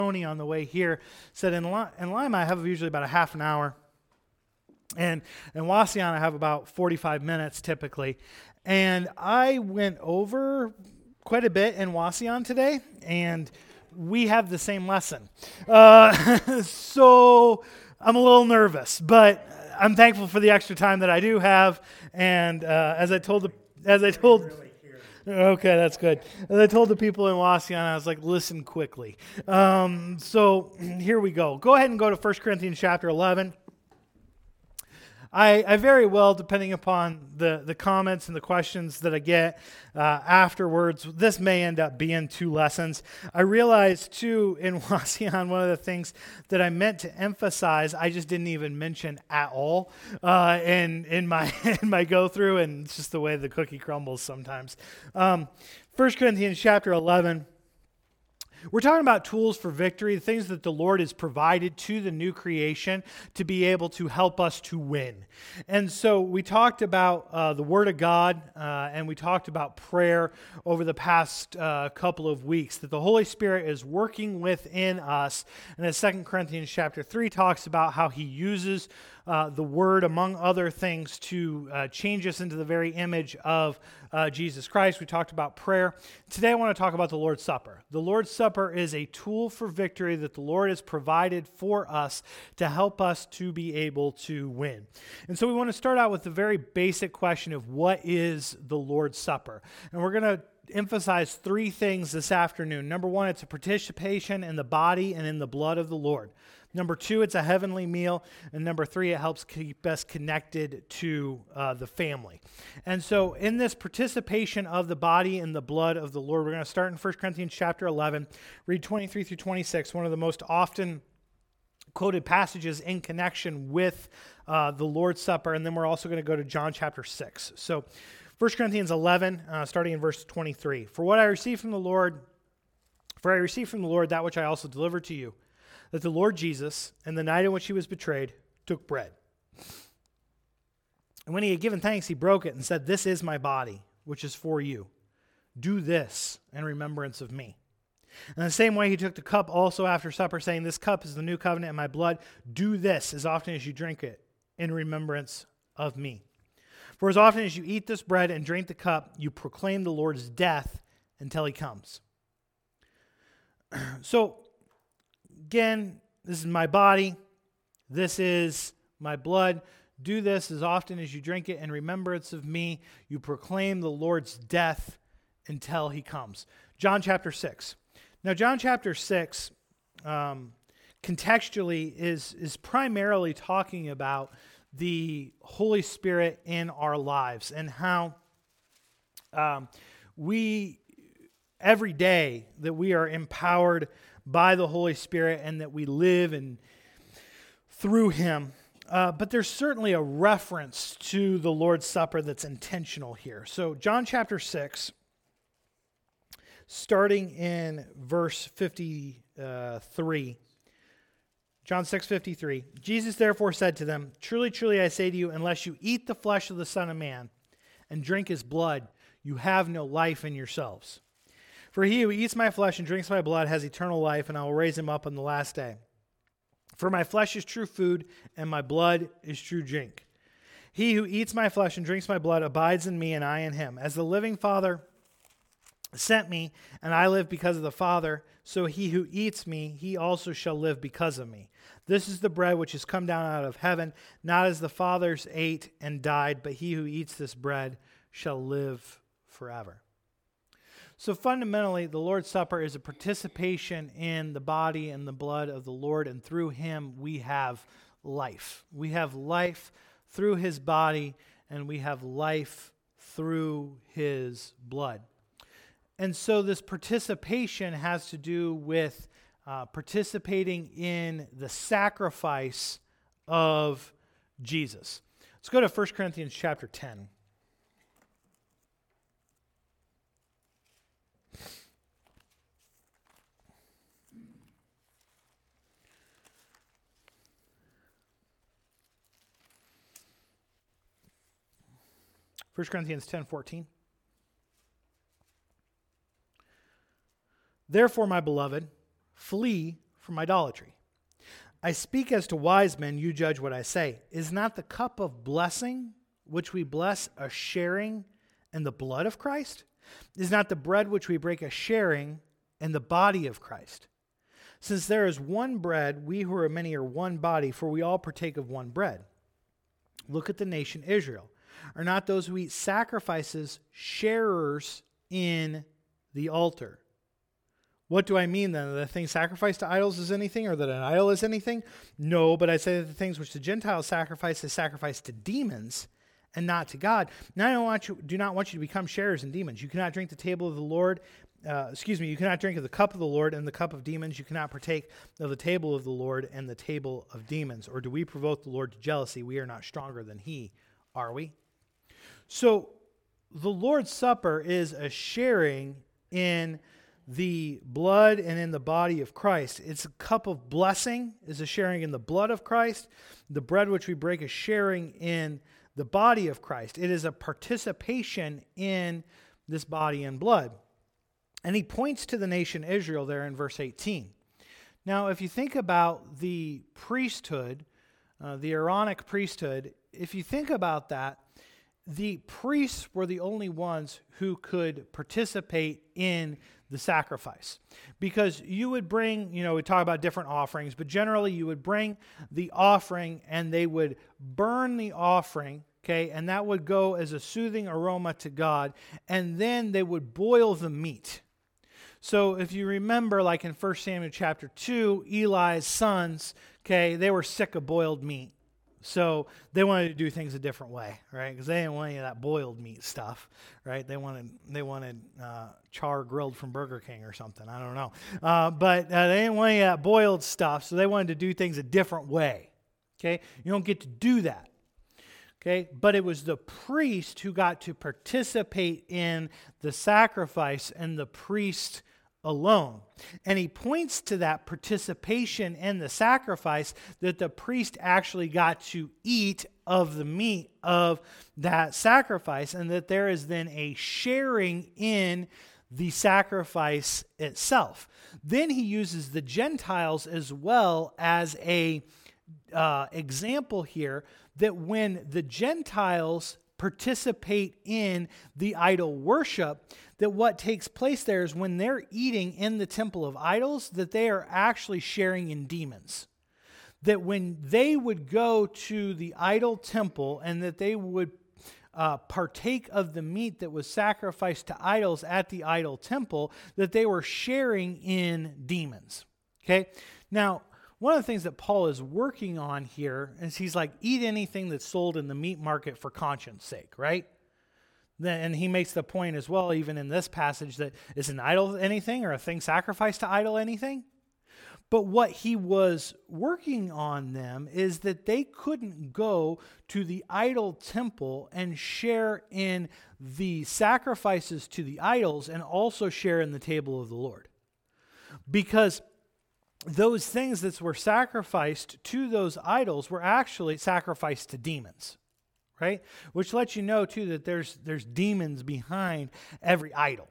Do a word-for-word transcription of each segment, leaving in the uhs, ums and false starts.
Tony on the way here said in, Li- in Lima I have usually about a half an hour, and in Wauseon I have about forty-five minutes typically. And I went over quite a bit in Wauseon today, and we have the same lesson. Uh, so I'm a little nervous, but I'm thankful for the extra time that I do have. And uh, as I told the as I told. Okay, that's good. As I told the people in Wauseon, I was like, listen quickly. Um, so here we go. Go ahead and go to First Corinthians chapter eleven. I, I very well, depending upon the, the comments and the questions that I get uh, afterwards, this may end up being two lessons. I realized, too, in Wauseon, one of the things that I meant to emphasize, I just didn't even mention at all uh, in, in my in my go-through, and it's just the way the cookie crumbles sometimes. Um, First Corinthians chapter eleven. We're talking about tools for victory, the things that the Lord has provided to the new creation to be able to help us to win. And so we talked about uh, the Word of God, uh, and we talked about prayer over the past uh, couple of weeks, that the Holy Spirit is working within us. And as Second Corinthians chapter three talks about how He uses uh, the Word, among other things, to uh, change us into the very image of uh, Jesus Christ. We talked about prayer. Today I want to talk about the Lord's Supper. The Lord's Supper is a tool for victory that the Lord has provided for us to help us to be able to win. And so we want to start out with the very basic question of what is the Lord's Supper? And we're going to emphasize three things this afternoon. Number one, it's a participation in the body and in the blood of the Lord. Number two, it's a heavenly meal. And number three, it helps keep us connected to uh, the family. And so in this participation of the body and the blood of the Lord, we're going to start in First Corinthians chapter eleven, read twenty-three through twenty-six, one of the most often quoted passages in connection with uh, the Lord's Supper. And then we're also going to go to John chapter six. So First Corinthians eleven, uh, starting in verse twenty-three. For what I received from the Lord, for I received from the Lord that which I also delivered to you, that the Lord Jesus, in the night in which he was betrayed, took bread. And when he had given thanks, he broke it and said, "This is my body, which is for you. Do this in remembrance of me." In the same way, he took the cup also after supper, saying, "This cup is the new covenant in my blood. Do this as often as you drink it in remembrance of me. For as often as you eat this bread and drink the cup, you proclaim the Lord's death until he comes." So, again, this is my body. This is my blood. Do this as often as you drink it in remembrance of me. You proclaim the Lord's death until he comes. John chapter six. Now, John chapter six, um, contextually, is, is primarily talking about the Holy Spirit in our lives and how um, we, every day, that we are empowered by the Holy Spirit and that we live and through him. Uh, but there's certainly a reference to the Lord's Supper that's intentional here. So John chapter six, starting in verse fifty-three. John six fifty-three. Jesus therefore said to them, "Truly, truly, I say to you, unless you eat the flesh of the Son of Man and drink his blood, you have no life in yourselves. For he who eats my flesh and drinks my blood has eternal life, and I will raise him up on the last day. For my flesh is true food, and my blood is true drink. He who eats my flesh and drinks my blood abides in me, and I in him. As the living Father sent me, and I live because of the Father, so he who eats me, he also shall live because of me. This is the bread which has come down out of heaven, not as the fathers ate and died, but he who eats this bread shall live forever." So fundamentally, the Lord's Supper is a participation in the body and the blood of the Lord, and through him we have life. We have life through his body, and we have life through his blood. And so this participation has to do with uh, participating in the sacrifice of Jesus. Let's go to First Corinthians chapter ten. First Corinthians ten fourteen. Therefore, my beloved, flee from idolatry. I speak as to wise men, you judge what I say. Is not the cup of blessing which we bless a sharing in the blood of Christ? Is not the bread which we break a sharing in the body of Christ? Since there is one bread, we who are many are one body, for we all partake of one bread. Look at the nation Israel. Are not those who eat sacrifices sharers in the altar? What do I mean then? That the thing sacrificed to idols is anything, or that an idol is anything? No, but I say that the things which the Gentiles sacrifice is sacrificed to demons and not to God. Now I don't want you, do not want you to become sharers in demons. You cannot drink the table of the Lord. Uh, excuse me, you cannot drink of the cup of the Lord and the cup of demons. You cannot partake of the table of the Lord and the table of demons. Or do we provoke the Lord to jealousy? We are not stronger than he, are we? So the Lord's Supper is a sharing in the blood and in the body of Christ. It's a cup of blessing, is a sharing in the blood of Christ. The bread which we break is sharing in the body of Christ. It is a participation in this body and blood. And he points to the nation Israel there in verse eighteen. Now, if you think about the priesthood, uh, the Aaronic priesthood, if you think about that, the priests were the only ones who could participate in the sacrifice. Because you would bring, you know, we talk about different offerings, but generally you would bring the offering and they would burn the offering, okay, and that would go as a soothing aroma to God, and then they would boil the meat. So if you remember, like in First Samuel chapter two, Eli's sons, okay, they were sick of boiled meat. So they wanted to do things a different way, right? Because they didn't want any of that boiled meat stuff, right? They wanted they wanted uh, char grilled from Burger King or something. I don't know. Uh, but uh, they didn't want any of that boiled stuff, so they wanted to do things a different way, okay? You don't get to do that, okay? But it was the priest who got to participate in the sacrifice, and the priest alone. And he points to that participation in the sacrifice, that the priest actually got to eat of the meat of that sacrifice, and that there is then a sharing in the sacrifice itself. Then he uses the Gentiles as well as a uh, example here, that when the Gentiles participate in the idol worship, that what takes place there is when they're eating in the temple of idols, that they are actually sharing in demons. That when they would go to the idol temple and that they would uh, partake of the meat that was sacrificed to idols at the idol temple, that they were sharing in demons. Okay? Now, one of the things that Paul is working on here is he's like, eat anything that's sold in the meat market for conscience sake, right? And he makes the point as well, even in this passage, that is an idol anything, or a thing sacrificed to idol anything? But what he was working on them is that they couldn't go to the idol temple and share in the sacrifices to the idols and also share in the table of the Lord. Because those things that were sacrificed to those idols were actually sacrificed to demons, right? Which lets you know, too, that there's there's demons behind every idol,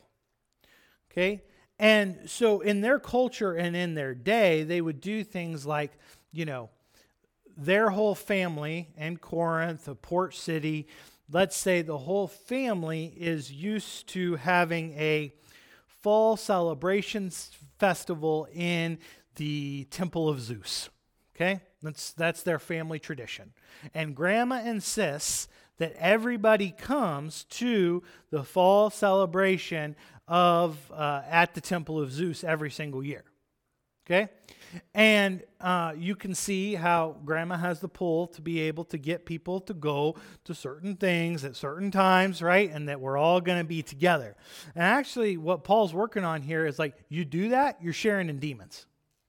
okay? And so in their culture and in their day, they would do things like, you know, their whole family in Corinth, a port city, let's say the whole family is used to having a fall celebrations festival in the Temple of Zeus, okay? That's that's their family tradition. And grandma insists that everybody comes to the fall celebration of uh, at the Temple of Zeus every single year, okay? And uh, you can see how grandma has the pull to be able to get people to go to certain things at certain times, right? And that we're all going to be together. And actually what Paul's working on here is like, you do that, you're sharing in demons.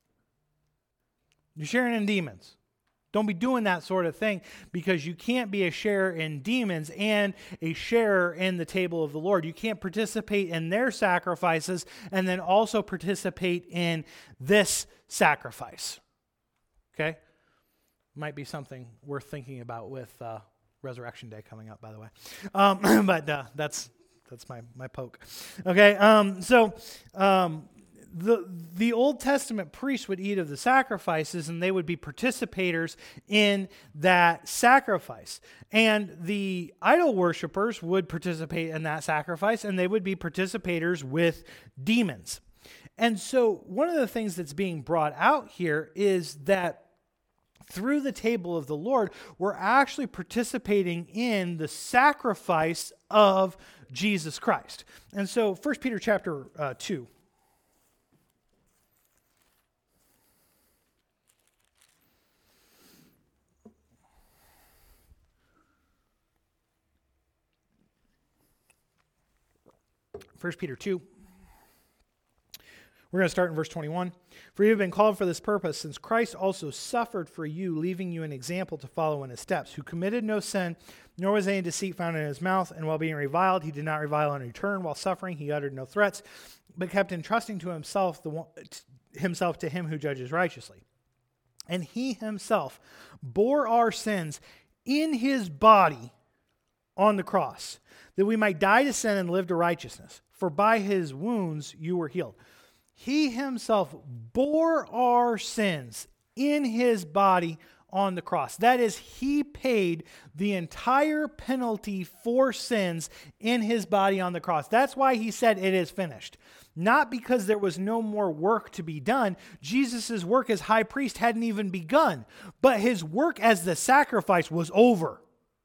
You're sharing in demons. Don't be doing that sort of thing, because you can't be a sharer in demons and a sharer in the table of the Lord. You can't participate in their sacrifices and then also participate in this sacrifice. Okay? Might be something worth thinking about with uh, Resurrection Day coming up, by the way. Um, but uh, that's that's my, my poke. Okay? Um, so... Um, the, the Old Testament priests would eat of the sacrifices, and they would be participators in that sacrifice. And the idol worshipers would participate in that sacrifice, and they would be participators with demons. And so one of the things that's being brought out here is that through the table of the Lord, we're actually participating in the sacrifice of Jesus Christ. And so First Peter chapter uh, two. First Peter two. We're going to start in verse twenty-one. For you have been called for this purpose, since Christ also suffered for you, leaving you an example to follow in his steps, who committed no sin, nor was any deceit found in his mouth, and while being reviled, he did not revile in return. While suffering, he uttered no threats, but kept entrusting to himself, the one, himself to him who judges righteously. And he himself bore our sins in his body on the cross, that we might die to sin and live to righteousness. For by his wounds you were healed. He himself bore our sins in his body on the cross. That is, he paid the entire penalty for sins in his body on the cross. That's why he said it is finished. Not because there was no more work to be done. Jesus' work as high priest hadn't even begun, but his work as the sacrifice was over.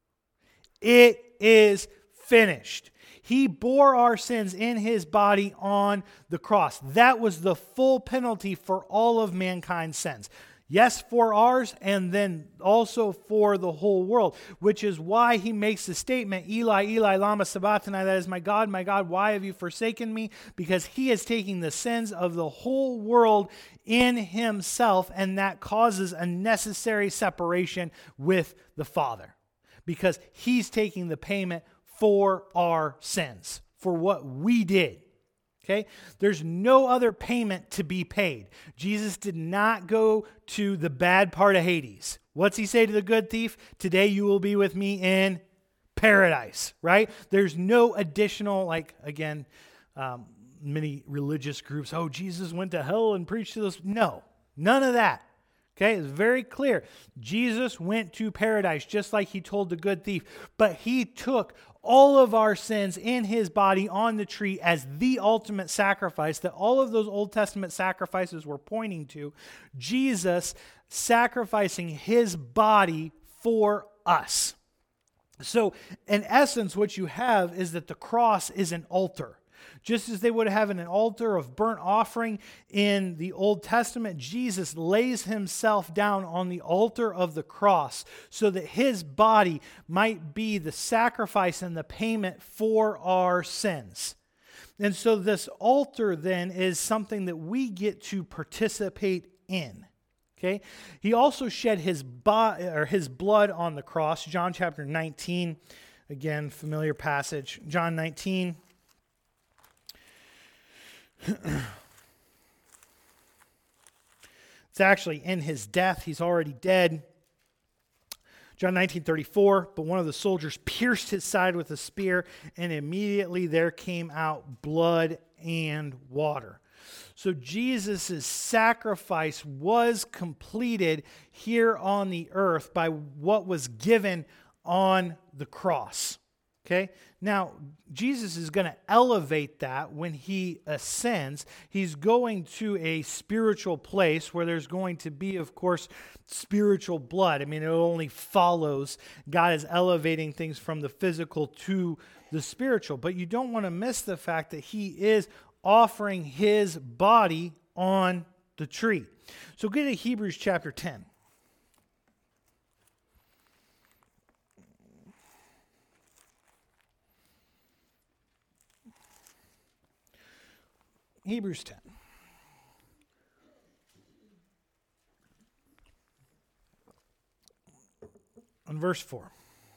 It is finished. He bore our sins in his body on the cross. That was the full penalty for all of mankind's sins. Yes, for ours, and then also for the whole world, which is why he makes the statement, Eli, Eli, lama sabachthani, that is, my God, my God, why have you forsaken me? Because he is taking the sins of the whole world in himself, and that causes a necessary separation with the Father. Because he's taking the payment for our sins, for what we did. Okay? There's no other payment to be paid. Jesus did not go to the bad part of Hades. What's he say to the good thief? Today you will be with me in paradise, right? There's no additional, like, again, um, many religious groups, oh, Jesus went to hell and preached to those. No, none of that. Okay, it's very clear. Jesus went to paradise just like he told the good thief, but he took all of our sins in his body on the tree as the ultimate sacrifice that all of those Old Testament sacrifices were pointing to. Jesus sacrificing his body for us. So in essence, what you have is that the cross is an altar. Just as they would have an altar of burnt offering in the Old Testament, Jesus lays himself down on the altar of the cross so that his body might be the sacrifice and the payment for our sins. And so this altar then is something that we get to participate in. Okay? He also shed his bo- or his blood on the cross. John chapter nineteen, again, familiar passage. John nineteen. It's actually in his death. He's already dead. John nineteen thirty-four, but one of the soldiers pierced his side with a spear, and immediately there came out blood and water. So Jesus' sacrifice was completed here on the earth by what was given on the cross. Okay? Now, Jesus is going to elevate that when he ascends. He's going to a spiritual place where there's going to be, of course, spiritual blood. I mean, it only follows. God is elevating things from the physical to the spiritual. But you don't want to miss the fact that he is offering his body on the tree. So get to Hebrews chapter ten. Hebrews ten. On verse four.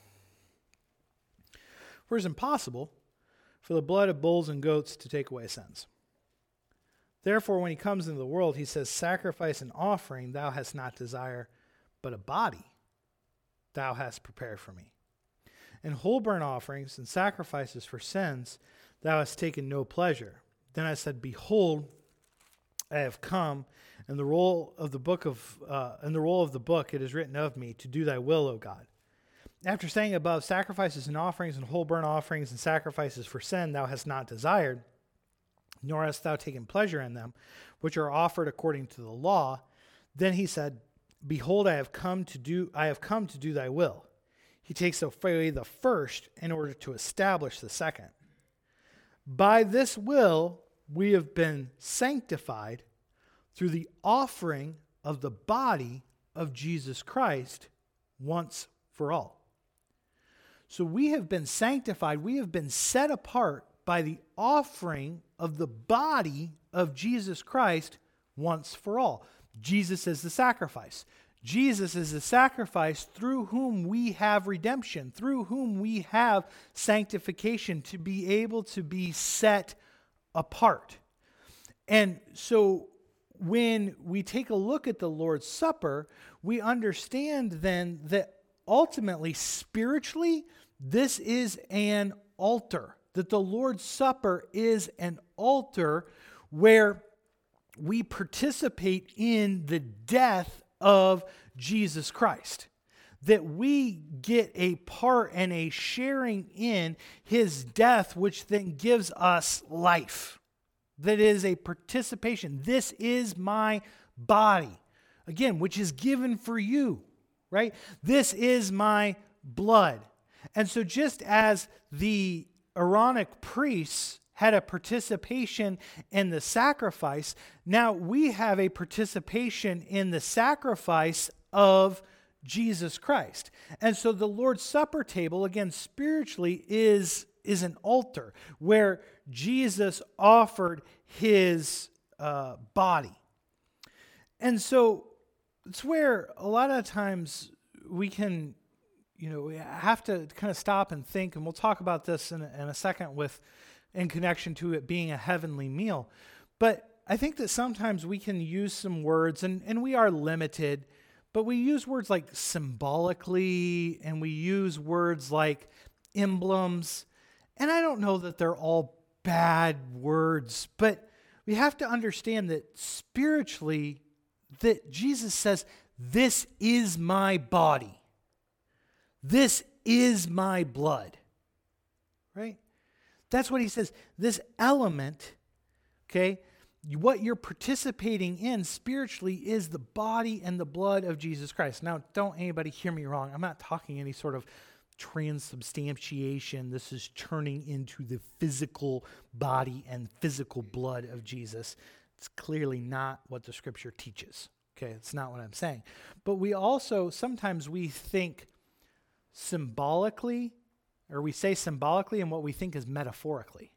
For it is impossible for the blood of bulls and goats to take away sins. Therefore, when he comes into the world, he says, sacrifice and offering thou hast not desire, but a body thou hast prepared for me. And whole burnt offerings and sacrifices for sins thou hast taken no pleasure. Then I said, behold, I have come, and the roll of the book of uh, in the roll of the book it is written of me to do thy will, O God. After saying above, sacrifices and offerings and whole burnt offerings and sacrifices for sin thou hast not desired, nor hast thou taken pleasure in them, which are offered according to the law, then he said, Behold, I have come to do I have come to do thy will. He takes away the first in order to establish the second. By this will we have been sanctified through the offering of the body of Jesus Christ once for all. So we have been sanctified, we have been set apart by the offering of the body of Jesus Christ once for all. Jesus is the sacrifice. Jesus is the sacrifice through whom we have redemption, through whom we have sanctification to be able to be set apart. And so when we take a look at the Lord's Supper, we understand then that ultimately, spiritually, this is an altar, that the Lord's Supper is an altar where we participate in the death of Jesus Christ, that we get a part and a sharing in his death, which then gives us life. That is a participation. This is my body, again, which is given for you, right? This is my blood. And so just as the Aaronic priests had a participation in the sacrifice, now we have a participation in the sacrifice of Jesus Christ. And so the Lord's Supper table, again, spiritually is, is an altar where Jesus offered his uh, body. And so it's where a lot of times we can, you know, we have to kind of stop and think, and we'll talk about this in a, in a second with in connection to it being a heavenly meal. But I think that sometimes we can use some words, and, and we are limited, but we use words like symbolically, and we use words like emblems, and I don't know that they're all bad words, but we have to understand that spiritually, that Jesus says, this is my body. This is my blood, right? That's what he says. This element, okay, what you're participating in spiritually is the body and the blood of Jesus Christ. Now, don't anybody hear me wrong. I'm not talking any sort of transubstantiation. This is turning into the physical body and physical blood of Jesus. It's clearly not what the scripture teaches. Okay, it's not what I'm saying. But we also, sometimes we think symbolically, or we say symbolically and what we think is metaphorically.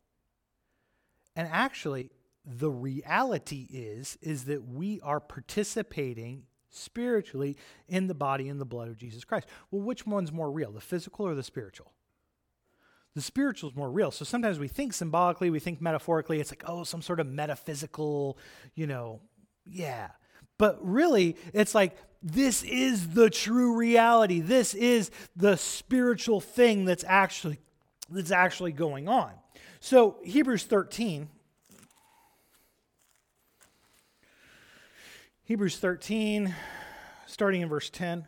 And actually, the reality is, is that we are participating spiritually in the body and the blood of Jesus Christ. Well, which one's more real, the physical or the spiritual? The spiritual is more real. So sometimes we think symbolically, we think metaphorically. It's like, oh, some sort of metaphysical, you know, yeah. But really, it's like, this is the true reality. This is the spiritual thing that's actually, that's actually going on. So Hebrews thirteen. Hebrews thirteen, starting in verse ten.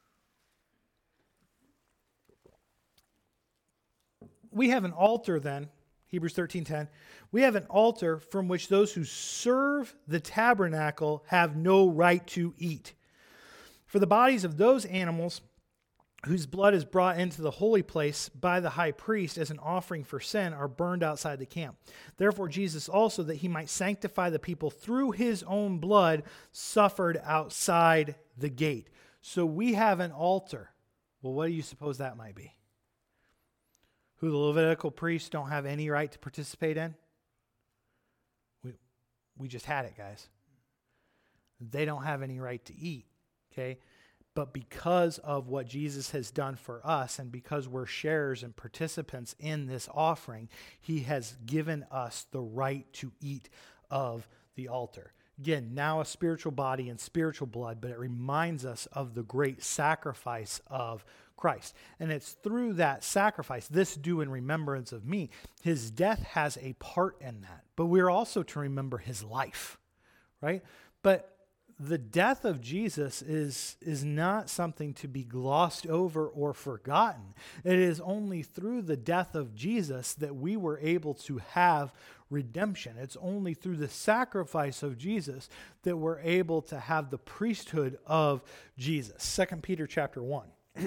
We have an altar then, Hebrews thirteen ten. We have an altar from which those who serve the tabernacle have no right to eat. For the bodies of those animals whose blood is brought into the holy place by the high priest as an offering for sin are burned outside the camp. Therefore Jesus also, that he might sanctify the people through his own blood, suffered outside the gate. So we have an altar. Well, what do you suppose that might be? Who the Levitical priests don't have any right to participate in? We, we just had it, guys. They don't have any right to eat. Okay, but because of what Jesus has done for us and because we're sharers and participants in this offering, he has given us the right to eat of the altar. Again, now a spiritual body and spiritual blood, but it reminds us of the great sacrifice of Christ. And it's through that sacrifice, this do in remembrance of me. His death has a part in that, but we're also to remember his life. right? But the death of Jesus is, is not something to be glossed over or forgotten. It is only through the death of Jesus that we were able to have redemption. It's only through the sacrifice of Jesus that we're able to have the priesthood of Jesus. Second Peter chapter one. I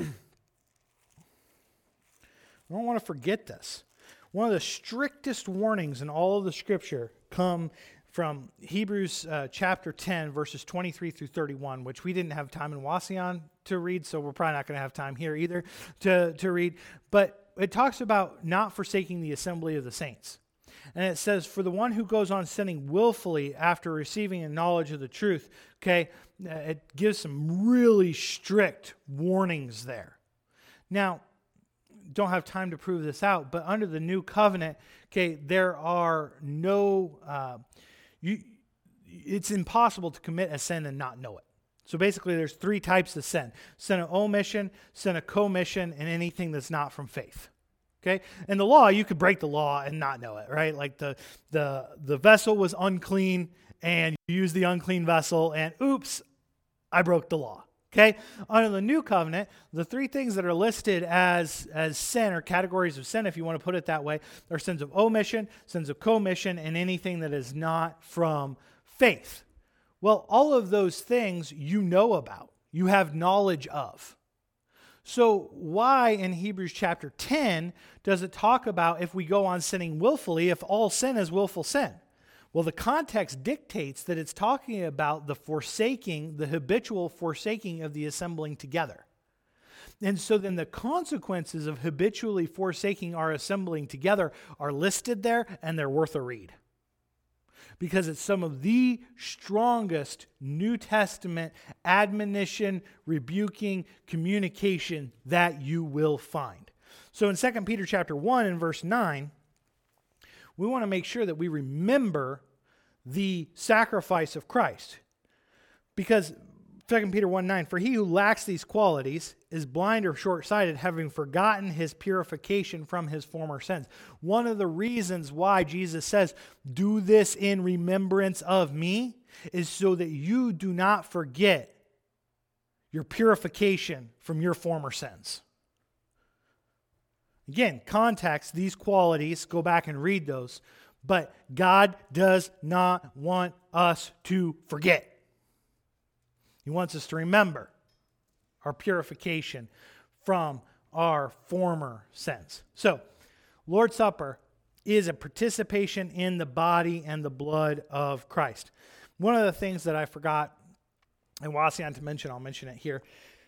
don't want to forget this. One of the strictest warnings in all of the Scripture come from Hebrews uh, chapter ten, verses twenty-three through thirty-one, which we didn't have time in Wauseon to read, so we're probably not going to have time here either to, to read. But it talks about not forsaking the assembly of the saints. And it says, for the one who goes on sinning willfully after receiving a knowledge of the truth, okay, it gives some really strict warnings there. Now, don't have time to prove this out, but under the new covenant, okay, there are no, uh, you, it's impossible to commit a sin and not know it. So basically there's three types of sin: sin of omission, sin of commission, and anything that's not from faith. Okay? In the law, you could break the law and not know it, right? Like the the the vessel was unclean and you used the unclean vessel and oops, I broke the law. Okay? Under the new covenant, the three things that are listed as, as sin, or categories of sin, if you want to put it that way, are sins of omission, sins of commission, and anything that is not from faith. Well, all of those things you know about. You have knowledge of. So why in Hebrews chapter ten does it talk about if we go on sinning willfully, if all sin is willful sin? Well, the context dictates that it's talking about the forsaking, the habitual forsaking of the assembling together. And so then the consequences of habitually forsaking our assembling together are listed there, and they're worth a read. Because it's some of the strongest New Testament admonition, rebuking, communication that you will find. So in Second Peter chapter one and verse nine, we want to make sure that we remember the sacrifice of Christ. Because Second Peter one nine, for he who lacks these qualities is blind or short-sighted, having forgotten his purification from his former sins. One of the reasons why Jesus says, do this in remembrance of me, is so that you do not forget your purification from your former sins. Again, context, these qualities, go back and read those. But God does not want us to forget. He wants us to remember our purification from our former sins. So, Lord's Supper is a participation in the body and the blood of Christ. One of the things that I forgot in Wauseon to mention, I'll mention it here,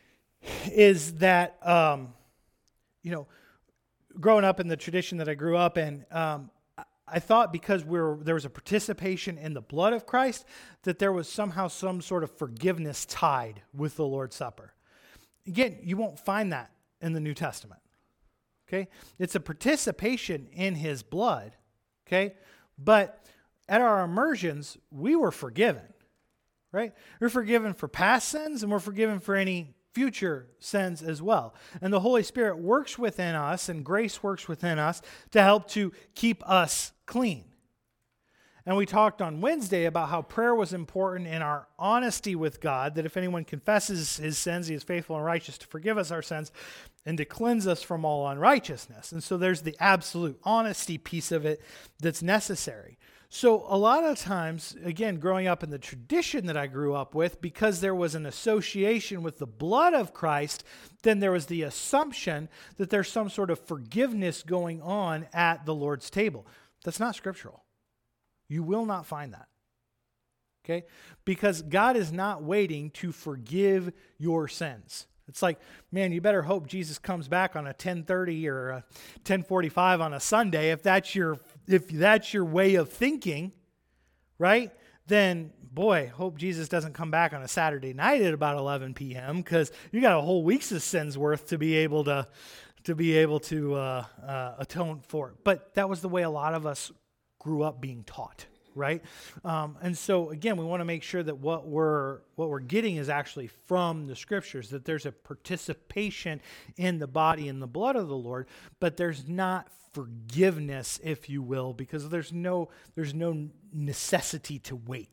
is that, um, you know, growing up in the tradition that I grew up in, um, I thought because we were, there was a participation in the blood of Christ, that there was somehow some sort of forgiveness tied with the Lord's Supper. Again, you won't find that in the New Testament. Okay? It's a participation in his blood. Okay? But at our immersions, we were forgiven. Right? We're forgiven for past sins, and we're forgiven for any future sins as well. And the Holy Spirit works within us, and grace works within us to help to keep us clean. And we talked on Wednesday about how prayer was important in our honesty with God, that if anyone confesses his sins, he is faithful and righteous to forgive us our sins and to cleanse us from all unrighteousness. And so there's the absolute honesty piece of it that's necessary. So a lot of times, again, growing up in the tradition that I grew up with, because there was an association with the blood of Christ, then there was the assumption that there's some sort of forgiveness going on at the Lord's table. That's not scriptural. You will not find that. Okay? Because God is not waiting to forgive your sins. It's like, man, you better hope Jesus comes back on a ten thirty or a ten forty-five on a Sunday. If that's your if that's your way of thinking, right? Then, boy, hope Jesus doesn't come back on a Saturday night at about eleven p.m. because you got a whole week's of sins worth to be able to to be able to uh, uh, atone for it. But that was the way a lot of us grew up being taught. Right? Um, and so, again, we want to make sure that what we're what we're getting is actually from the Scriptures, that there's a participation in the body and the blood of the Lord, but there's not forgiveness, if you will, because there's no there's no necessity to wait.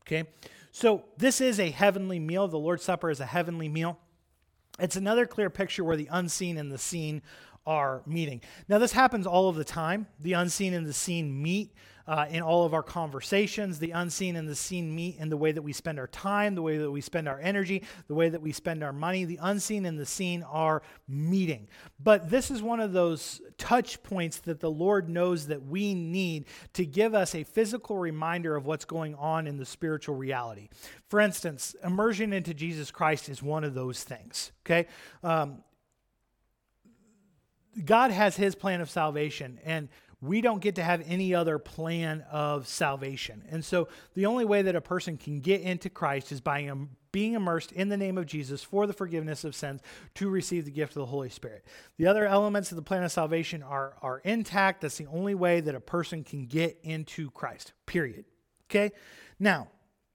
Okay? So this is a heavenly meal. The Lord's Supper is a heavenly meal. It's another clear picture where the unseen and the seen are meeting. Now, this happens all of the time. The unseen and the seen meet uh, in all of our conversations. The unseen and the seen meet in the way that we spend our time, the way that we spend our energy, the way that we spend our money. The unseen and the seen are meeting. But this is one of those touch points that the Lord knows that we need to give us a physical reminder of what's going on in the spiritual reality. For instance, immersion into Jesus Christ is one of those things, okay? Um, God has his plan of salvation, and we don't get to have any other plan of salvation. And so the only way that a person can get into Christ is by um, being immersed in the name of Jesus for the forgiveness of sins to receive the gift of the Holy Spirit. The other elements of the plan of salvation are, are intact. That's the only way that a person can get into Christ, period. Okay? Now,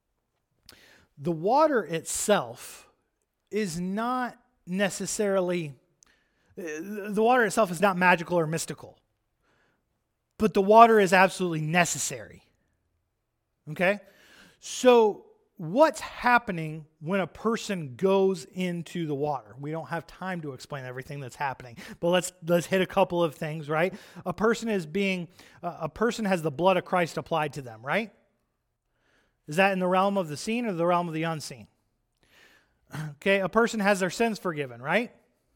the water itself is not necessarily... The water itself is not magical or mystical, but the water is absolutely necessary. Okay? So what's happening when a person goes into the water? We don't have time to explain everything that's happening, but let's let's hit a couple of things, right? A person is being, uh, a person has the blood of Christ applied to them, right? Is that in the realm of the seen or the realm of the unseen? Okay, a person has their sins forgiven, right?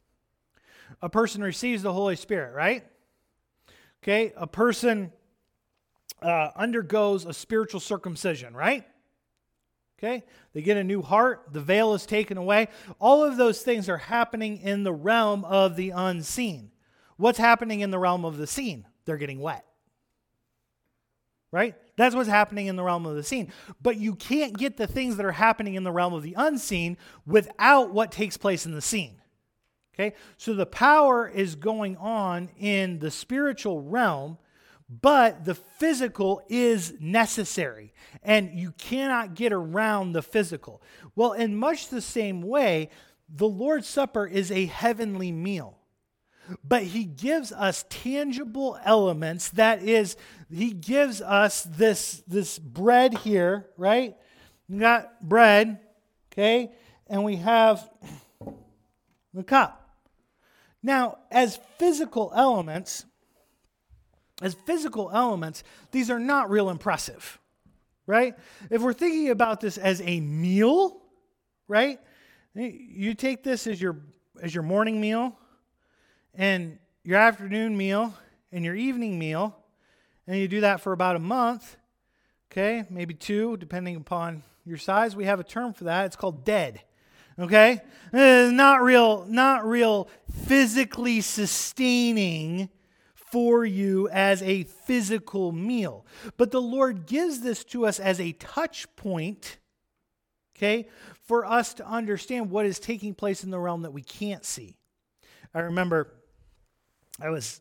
A person receives the Holy Spirit, right? Okay, a person uh, undergoes a spiritual circumcision, right? Okay, they get a new heart, the veil is taken away. All of those things are happening in the realm of the unseen. What's happening in the realm of the seen? They're getting wet. Right? That's what's happening in the realm of the seen. But you can't get the things that are happening in the realm of the unseen without what takes place in the seen. Okay, so the power is going on in the spiritual realm, but the physical is necessary, and you cannot get around the physical. Well, in much the same way, the Lord's Supper is a heavenly meal, but he gives us tangible elements. That is, he gives us this, this bread here, right? We got bread, okay, and we have the cup. Now, as physical elements, as physical elements, these are not real impressive, right? If we're thinking about this as a meal, right? You take this as your as your morning meal, and your afternoon meal, and your evening meal, and you do that for about a month, okay? Maybe two, depending upon your size. We have a term for that. It's called dead. Okay? It's not real, not real physically sustaining for you as a physical meal. But the Lord gives this to us as a touch point, okay, for us to understand what is taking place in the realm that we can't see. I remember I was,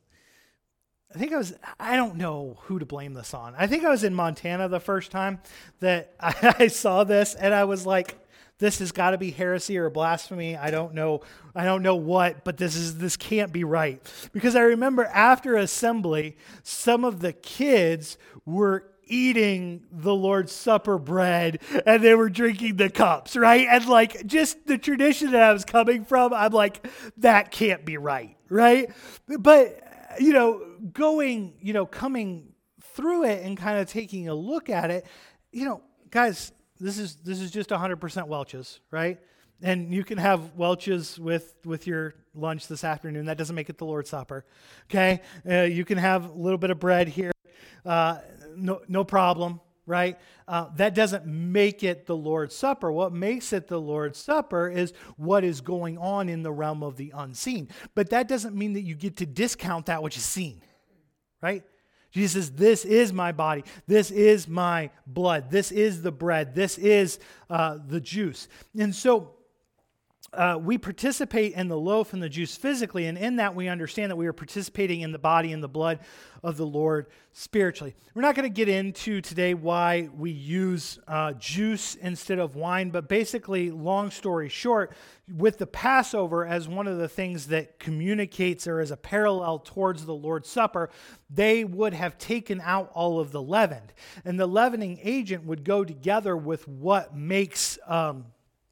I think I was, I don't know who to blame this on. I think I was in Montana the first time that I, I saw this, and I was like, this has got to be heresy or blasphemy. I don't know. I don't know what, but this is this can't be right. Because I remember after assembly, some of the kids were eating the Lord's Supper bread and they were drinking the cups, right? And like just the tradition that I was coming from, I'm like, that can't be right, right? But, you know, going, you know, coming through it and kind of taking a look at it, you know, guys, This is this is just one hundred percent Welch's, right? And you can have Welch's with, with your lunch this afternoon. That doesn't make it the Lord's Supper, okay? Uh, you can have a little bit of bread here, uh, no no problem, right? Uh, that doesn't make it the Lord's Supper. What makes it the Lord's Supper is what is going on in the realm of the unseen. But that doesn't mean that you get to discount that which is seen, right? Jesus says, this is my body. This is my blood. This is the bread. This is uh, the juice. And so uh, we participate in the loaf and the juice physically, and in that we understand that we are participating in the body and the blood of the Lord spiritually. We're not going to get into today why we use uh, juice instead of wine, but basically, long story short, with the Passover as one of the things that communicates or is a parallel towards the Lord's Supper, they would have taken out all of the leaven. And the leavening agent would go together with what makes um,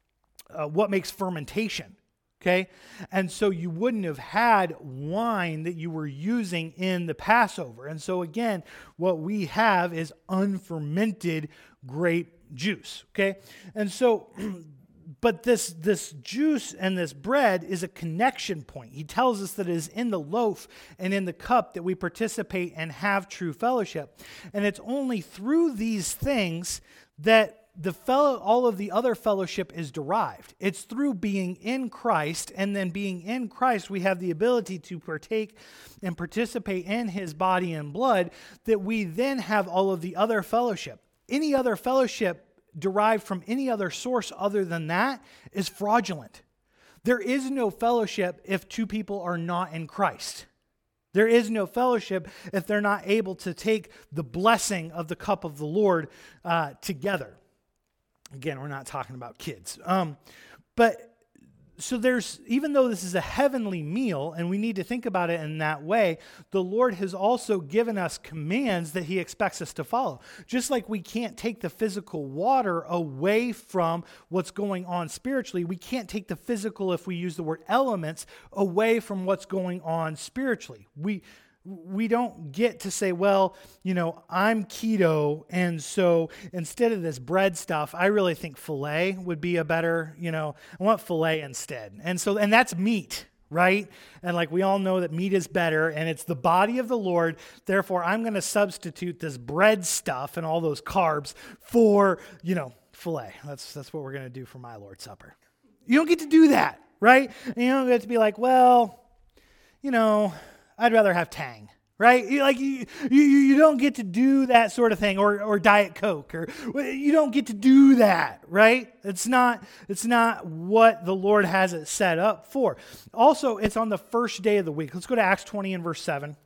uh, what makes fermentation. Okay? And so you wouldn't have had wine that you were using in the Passover. And so again, what we have is unfermented grape juice. Okay? And so But this, this juice and this bread is a connection point. He tells us that it is in the loaf and in the cup that we participate and have true fellowship. And it's only through these things that the fellow, all of the other fellowship is derived. It's through being in Christ, and then being in Christ, we have the ability to partake and participate in his body and blood, that we then have all of the other fellowship. Any other fellowship derived from any other source other than that is fraudulent. There is no fellowship if two people are not in Christ. There is no fellowship if they're not able to take the blessing of the cup of the Lord uh, together. Again, we're not talking about kids. Um, but so there's, even though this is a heavenly meal, and we need to think about it in that way, the Lord has also given us commands that he expects us to follow. Just like we can't take the physical water away from what's going on spiritually, we can't take the physical, if we use the word elements, away from what's going on spiritually. We We don't get to say, well, you know, I'm keto, and so instead of this bread stuff, I really think filet would be a better, you know, I want filet instead. And so, and that's meat, right? And like we all know that meat is better, and it's the body of the Lord. Therefore, I'm going to substitute this bread stuff and all those carbs for, you know, filet. That's that's what we're going to do for my Lord's Supper. You don't get to do that, right? And you don't get to be like, well, you know, I'd rather have Tang, right? You, like you, you, you don't get to do that sort of thing, or or Diet Coke, or you don't get to do that, right? It's not it's not what the Lord has it set up for. Also, it's on the first day of the week. Let's go to Acts twenty and verse seven.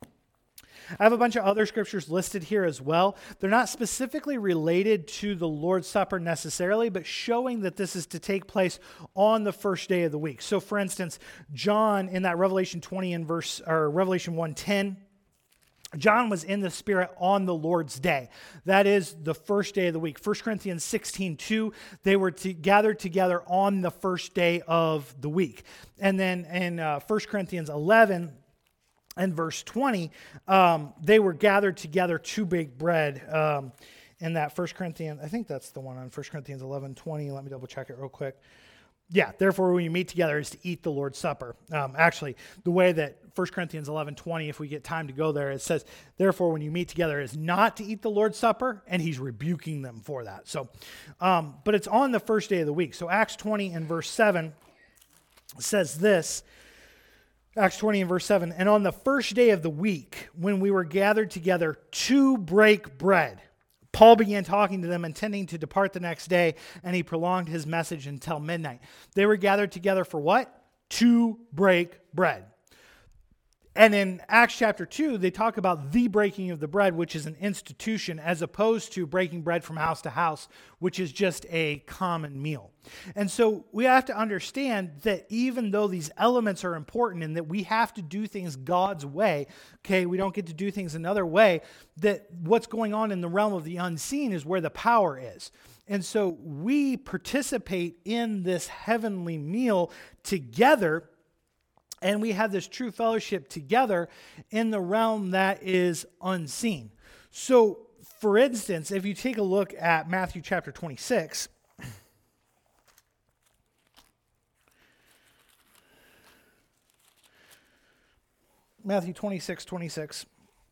I have a bunch of other scriptures listed here as well. They're not specifically related to the Lord's Supper necessarily, but showing that this is to take place on the first day of the week. So for instance, John in that Revelation twenty and verse, or Revelation one ten, John was in the Spirit on the Lord's day. That is the first day of the week. First Corinthians sixteen two, they were to, gathered together on the first day of the week. And then in uh, First Corinthians eleven, and verse twenty, um, they were gathered together to bake bread. Um, in that First Corinthians, I think that's the one on First Corinthians eleven twenty. Let me double check it real quick. Yeah, therefore when you meet together is to eat the Lord's Supper. Um, actually, the way that First Corinthians eleven twenty, if we get time to go there, it says, therefore when you meet together is not to eat the Lord's Supper, and he's rebuking them for that. So, um, but it's on the first day of the week. So Acts twenty and verse seven says this, Acts twenty and verse seven, and on the first day of the week, when we were gathered together to break bread, Paul began talking to them, intending to depart the next day, and he prolonged his message until midnight. They were gathered together for what? To break bread. And in Acts chapter two, they talk about the breaking of the bread, which is an institution, as opposed to breaking bread from house to house, which is just a common meal. And so we have to understand that even though these elements are important and that we have to do things God's way, okay, we don't get to do things another way, that what's going on in the realm of the unseen is where the power is. And so we participate in this heavenly meal together, and we have this true fellowship together in the realm that is unseen. So, for instance, if you take a look at Matthew chapter twenty-six, Matthew twenty-six, twenty-six.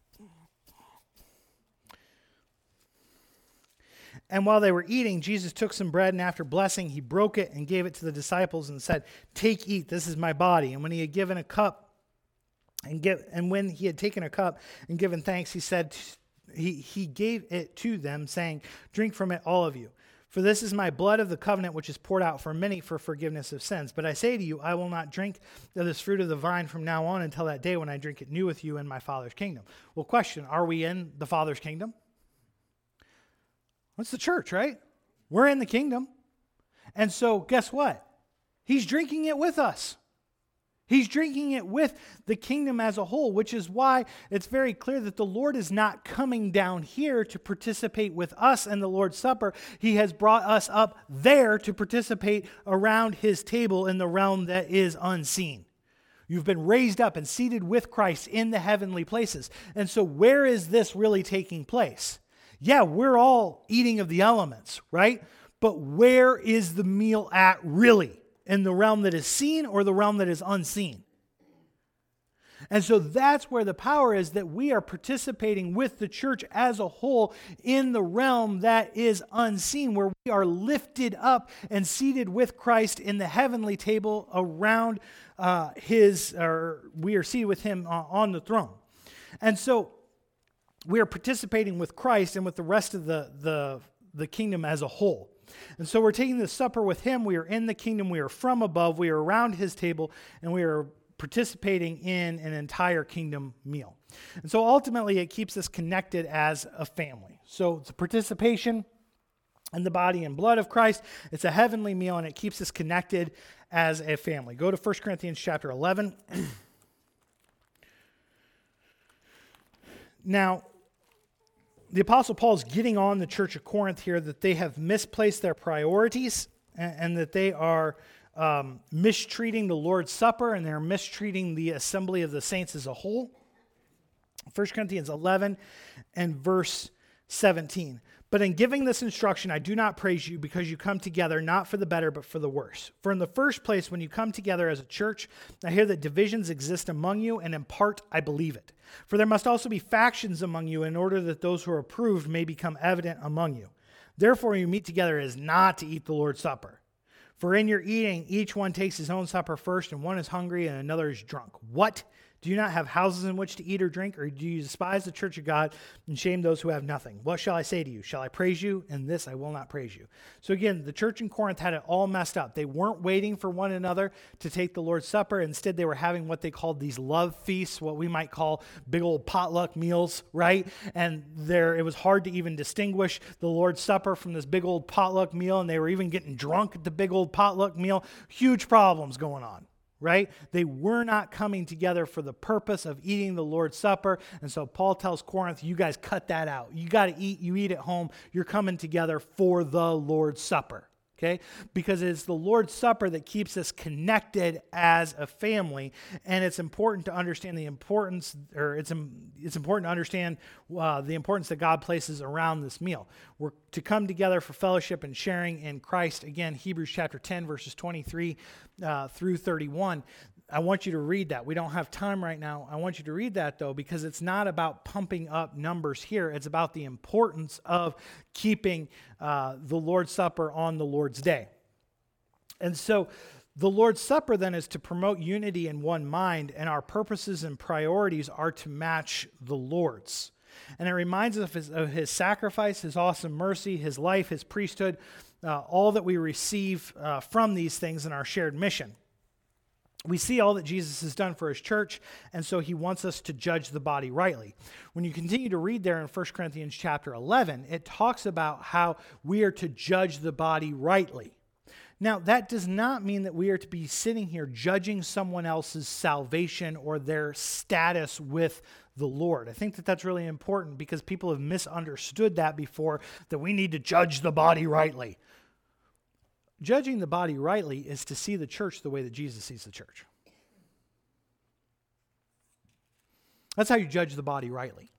And while they were eating, Jesus took some bread, and after blessing, he broke it and gave it to the disciples and said, "Take, eat, this is my body." And when he had given a cup, and give, and when he had taken a cup and given thanks, he said, he, he gave it to them, saying, "Drink from it, all of you. For this is my blood of the covenant, which is poured out for many for forgiveness of sins. But I say to you, I will not drink of this fruit of the vine from now on until that day when I drink it new with you in my Father's kingdom. Well, question, are we in the Father's kingdom? That's the church, right? We're in the kingdom. And so guess what? He's drinking it with us. He's drinking it with the kingdom as a whole, which is why it's very clear that the Lord is not coming down here to participate with us in the Lord's Supper. He has brought us up there to participate around his table in the realm that is unseen. You've been raised up and seated with Christ in the heavenly places. And so where is this really taking place? Yeah, we're all eating of the elements, right? But where is the meal at really? In the realm that is seen or the realm that is unseen? And so that's where the power is, that we are participating with the church as a whole in the realm that is unseen, where we are lifted up and seated with Christ in the heavenly table around uh, his, or we are seated with him uh, on the throne. And so we are participating with Christ and with the rest of the, the, the kingdom as a whole. And so we're taking the supper with him. We are in the kingdom. We are from above. We are around his table, and we are participating in an entire kingdom meal. And so ultimately, it keeps us connected as a family. So it's a participation in the body and blood of Christ. It's a heavenly meal, and it keeps us connected as a family. Go to First Corinthians chapter eleven. Now, the Apostle Paul is getting on the church of Corinth here that they have misplaced their priorities and, and that they are um, mistreating the Lord's Supper and they're mistreating the assembly of the saints as a whole. First Corinthians eleven and verse seventeen. But in giving this instruction, I do not praise you because you come together not for the better, but for the worse. For in the first place, when you come together as a church, I hear that divisions exist among you, and in part, I believe it. For there must also be factions among you in order that those who are approved may become evident among you. Therefore, you meet together as not to eat the Lord's Supper. For in your eating, each one takes his own supper first, and one is hungry and another is drunk. What? Do you not have houses in which to eat or drink, or do you despise the church of God and shame those who have nothing? What shall I say to you? Shall I praise you? In this I will not praise you. So again, the church in Corinth had it all messed up. They weren't waiting for one another to take the Lord's Supper. Instead, they were having what they called these love feasts, what we might call big old potluck meals, right? And there, it was hard to even distinguish the Lord's Supper from this big old potluck meal, and they were even getting drunk at the big old potluck meal. Huge problems going on. Right? They were not coming together for the purpose of eating the Lord's Supper. And so Paul tells Corinth, you guys cut that out. You got to eat, you eat at home. You're coming together for the Lord's Supper. Okay? Because it's the Lord's Supper that keeps us connected as a family. And it's important to understand the importance, or it's, it's important to understand uh, the importance that God places around this meal. We're to come together for fellowship and sharing in Christ. Again, Hebrews chapter ten, verses twenty-three uh, through thirty-one. I want you to read that. We don't have time right now. I want you to read that, though, because it's not about pumping up numbers here. It's about the importance of keeping uh, the Lord's Supper on the Lord's day. And so the Lord's Supper, then, is to promote unity in one mind, and our purposes and priorities are to match the Lord's. And it reminds us of his, of his sacrifice, his awesome mercy, his life, his priesthood, uh, all that we receive uh, from these things in our shared mission. We see all that Jesus has done for his church, and so he wants us to judge the body rightly. When you continue to read there in First Corinthians chapter eleven, it talks about how we are to judge the body rightly. Now, that does not mean that we are to be sitting here judging someone else's salvation or their status with the Lord. I think that that's really important because people have misunderstood that before, that we need to judge the body rightly. Judging the body rightly is to see the church the way that Jesus sees the church. That's how you judge the body rightly.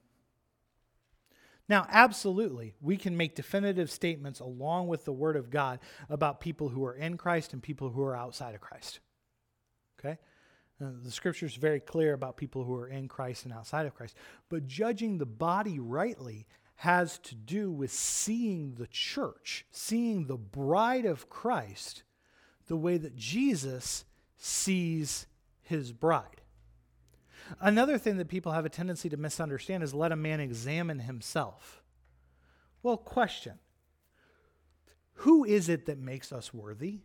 Now, absolutely, we can make definitive statements along with the Word of God about people who are in Christ and people who are outside of Christ. Okay? Uh, the Scripture is very clear about people who are in Christ and outside of Christ. But judging the body rightly has to do with seeing the church, seeing the bride of Christ the way that Jesus sees his bride. Another thing that people have a tendency to misunderstand is let a man examine himself. Well, question. who is it that makes us worthy?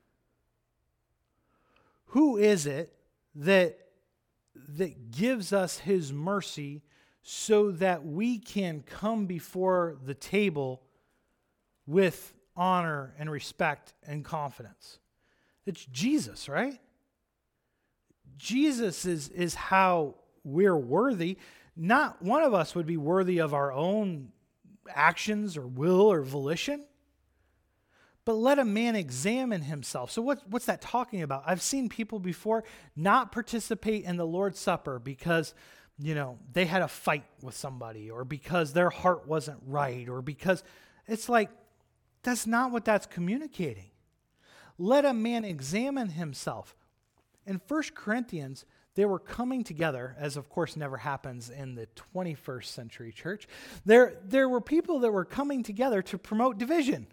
Who is it that, that gives us his mercy so that we can come before the table with honor and respect and confidence? It's Jesus, right? Jesus is, is how we're worthy. Not one of us would be worthy of our own actions or will or volition. But let a man examine himself. So what, what's that talking about? I've seen people before not participate in the Lord's Supper because, you know, they had a fight with somebody, or because their heart wasn't right, or because it's like, that's not what that's communicating. Let a man examine himself. In First Corinthians, they were coming together, as of course never happens in the twenty-first century church. There, there were people that were coming together to promote division,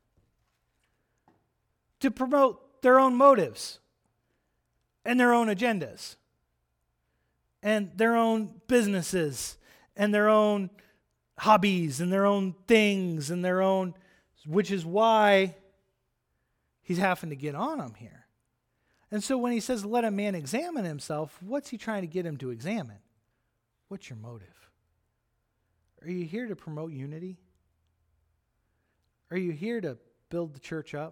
to promote their own motives and their own agendas and their own businesses and their own hobbies and their own things and their own, which is why he's having to get on them here. And so when he says, let a man examine himself, what's he trying to get him to examine? What's your motive? Are you here to promote unity? Are you here to build the church up?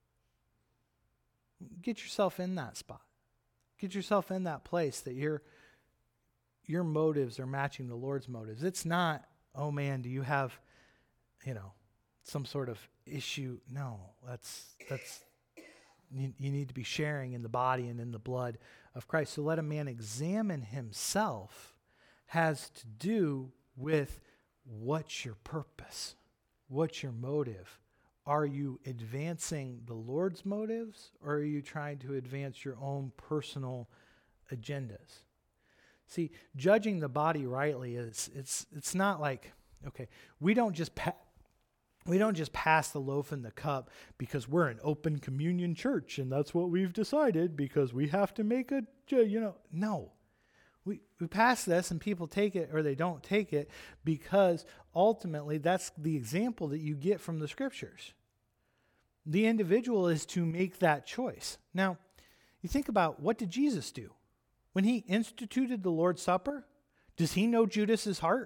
Get yourself in that spot. Get yourself in that place that your, your motives are matching the Lord's motives. It's not, oh man, do you have, you know, some sort of issue? No, that's, that's, you, you need to be sharing in the body and in the blood of Christ. So let a man examine himself has to do with what's your purpose? What's your motive? Are you advancing the Lord's motives, or are you trying to advance your own personal agendas? See, judging the body rightly is it's it's not like, okay, we don't just pa- we don't just pass the loaf and the cup because we're an open communion church and that's what we've decided because we have to make a, you know, no. We we pass this and people take it or they don't take it because ultimately that's the example that you get from the scriptures. The individual is to make that choice. Now, you think about, what did Jesus do? When he instituted the Lord's Supper, does he know Judas's heart?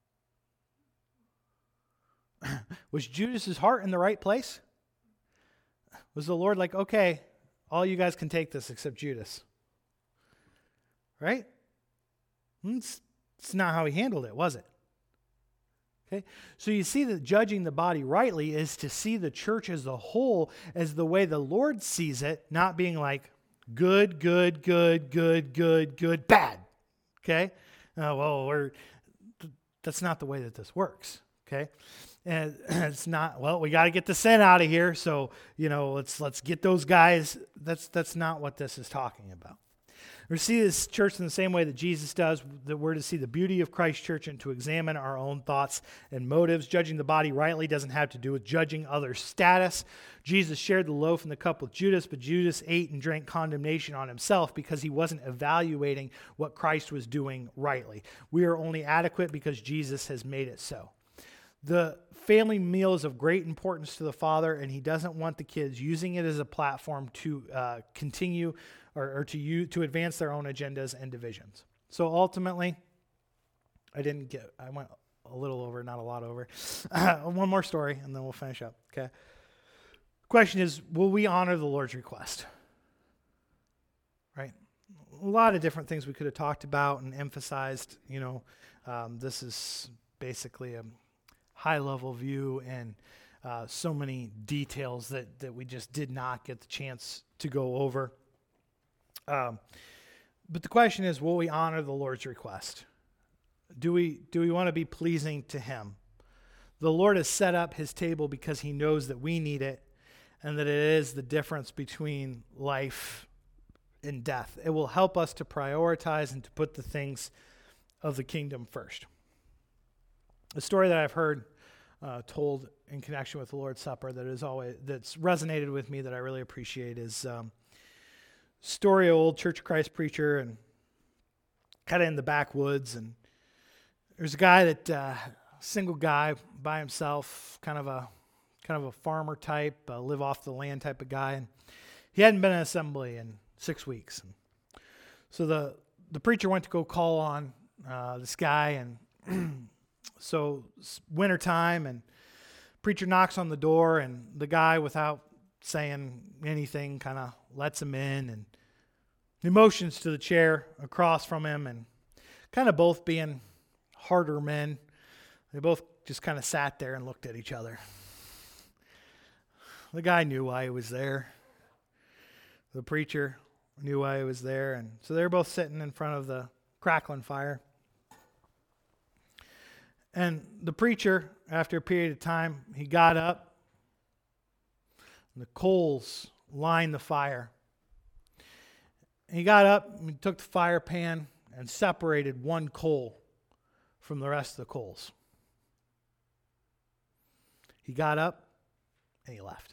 Was Judas's heart in the right place? Was the Lord like, okay, all you guys can take this except Judas? Right? It's, it's not how he handled it, was it? Okay? So you see that judging the body rightly is to see the church as a whole as the way the Lord sees it, not being like good, good, good, good, good, good, bad. Okay? Uh, well, we're that's not the way that this works. Okay? And it's not, well, we got to get the sin out of here, so, you know, let's let's get those guys. That's that's not what this is talking about. We see this church in the same way that Jesus does, that we're to see the beauty of Christ's church and to examine our own thoughts and motives. Judging the body rightly doesn't have to do with judging others' status. Jesus shared the loaf and the cup with Judas, but Judas ate and drank condemnation on himself because he wasn't evaluating what Christ was doing rightly. We are only adequate because Jesus has made it so. The family meal is of great importance to the Father, and he doesn't want the kids using it as a platform to uh, continue or, or to use, to advance their own agendas and divisions. So ultimately, I didn't get, I went a little over, not a lot over. Uh, one more story, and then we'll finish up, okay? Question is, will we honor the Lord's request? Right? A lot of different things we could have talked about and emphasized. You know, um, this is basically a high-level view and uh, so many details that, that we just did not get the chance to go over. Um, but the question is, will we honor the Lord's request? Do we do we want to be pleasing to him? The Lord has set up his table because he knows that we need it and that it is the difference between life and death. It will help us to prioritize and to put the things of the kingdom first. A story that I've heard uh, told in connection with the Lord's Supper that is always that's resonated with me that I really appreciate is um, story of old Church of Christ preacher and kind of in the backwoods, and there's a guy that uh, single guy by himself, kind of a kind of a farmer type, uh, live off the land type of guy. And he hadn't been in assembly in six weeks. And so the, the preacher went to go call on uh, this guy. And so it's wintertime, and preacher knocks on the door, and the guy, without saying anything, kind of lets him in, and he motions to the chair across from him, and kind of both being harder men, they both just kind of sat there and looked at each other. The guy knew why he was there. The preacher knew why he was there, and so they were both sitting in front of the crackling fire. And the preacher, after a period of time, he got up, and the coals lined the fire. And he got up, and he took the fire pan and separated one coal from the rest of the coals. He got up, and he left.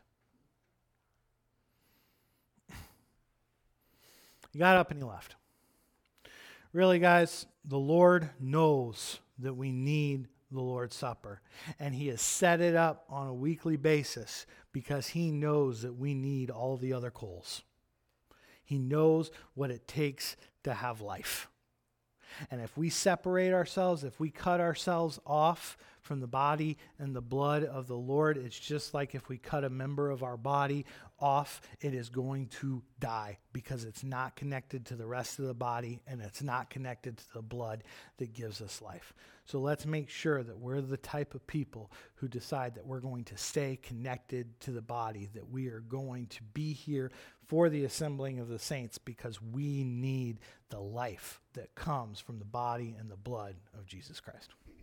He got up and he left. Really, guys, the Lord knows that we need the Lord's Supper. And he has set it up on a weekly basis because he knows that we need all the other coals. He knows what it takes to have life. And if we separate ourselves, if we cut ourselves off from the body and the blood of the Lord, it's just like if we cut a member of our body off, it is going to die because it's not connected to the rest of the body and it's not connected to the blood that gives us life. So let's make sure that we're the type of people who decide that we're going to stay connected to the body, that we are going to be here for the assembling of the saints because we need the life that comes from the body and the blood of Jesus Christ.